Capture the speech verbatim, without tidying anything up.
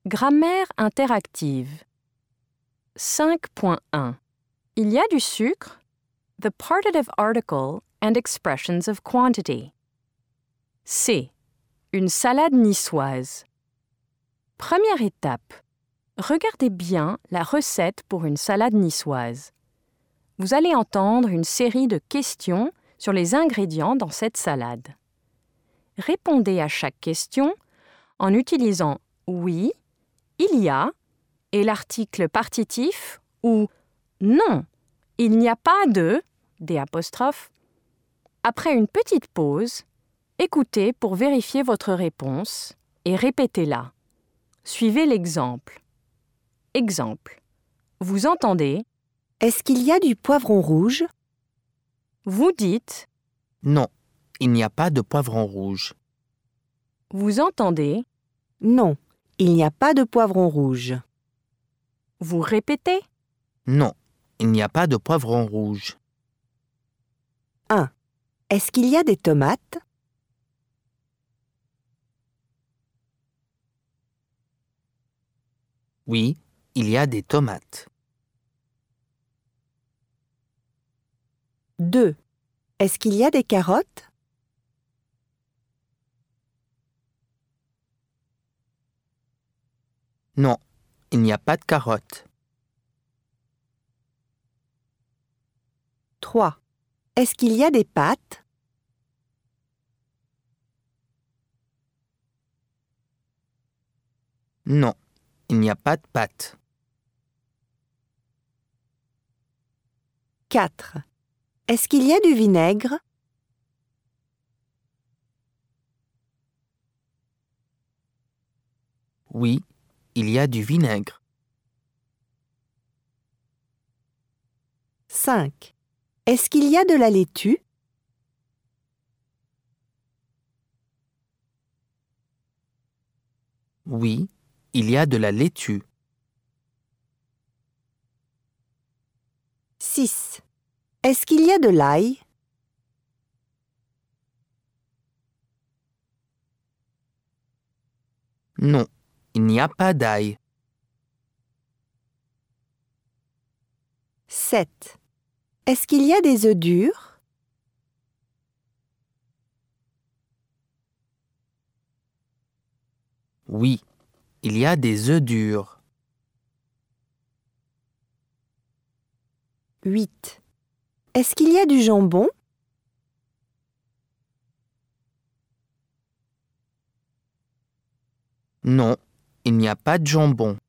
Grammaire interactive. cinq point un. Il y a du sucre. The partitive article and expressions of quantity. C. Une salade niçoise. Première étape. Regardez bien la recette pour une salade niçoise. Vous allez entendre une série de questions sur les ingrédients dans cette salade. Répondez à chaque question en utilisant « oui »,« il y a » et l'article partitif ou « non, il n'y a pas de » des apostrophes. Après une petite pause, écoutez pour vérifier votre réponse et répétez-la. Suivez l'exemple. Exemple. Vous entendez « Est-ce qu'il y a du poivron rouge ?» Vous dites « Non, il n'y a pas de poivron rouge. » Vous entendez « Non, il n'y a pas de poivron rouge. » Vous répétez « Non, il n'y a pas de poivron rouge. » un. Est-ce qu'il y a des tomates ? Oui, il y a des tomates. deux. Est-ce qu'il y a des carottes ? Non, il n'y a pas de carottes. trois. Est-ce qu'il y a des pâtes ? Non, il n'y a pas de pâtes. quatre. Est-ce qu'il y a du vinaigre ? Oui, il y a du vinaigre. cinq. Est-ce qu'il y a de la laitue ? Oui, il y a de la laitue. six. Est-ce qu'il y a de l'ail ? Non, il n'y a pas d'ail. sept. Est-ce qu'il y a des œufs durs ? Oui, il y a des œufs durs. huit. Est-ce qu'il y a du jambon ? Non, il n'y a pas de jambon.